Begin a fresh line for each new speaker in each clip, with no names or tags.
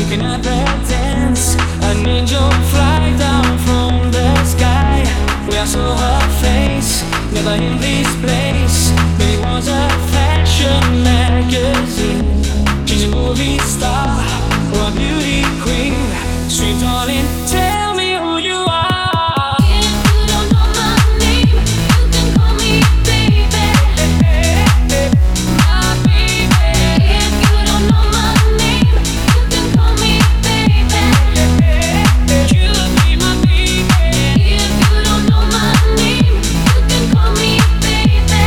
looking at that dance. An angel fly down from the sky. We I saw her face, never in this place. Maybe it was a fashion magazine. She's a movie star or a beauty queen. Sweet darling, tell me who you are.
If you don't know my name, you can call me baby. My baby. If you don't know my name, you can call me baby. You be my baby. If you don't know my name, you can call me baby.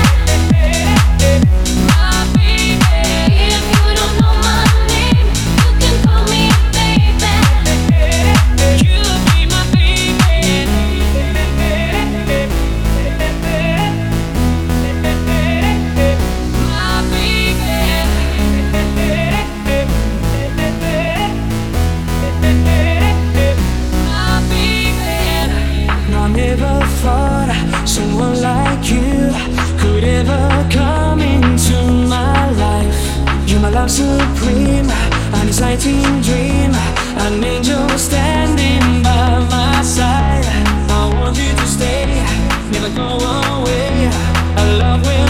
My baby. If you don't know my name, you can call me baby. You be my baby. My
I never thought someone like you could ever come into my life. You're my love supreme, an exciting dream, an angel standing by my side. I want you to stay, never go away. Our love will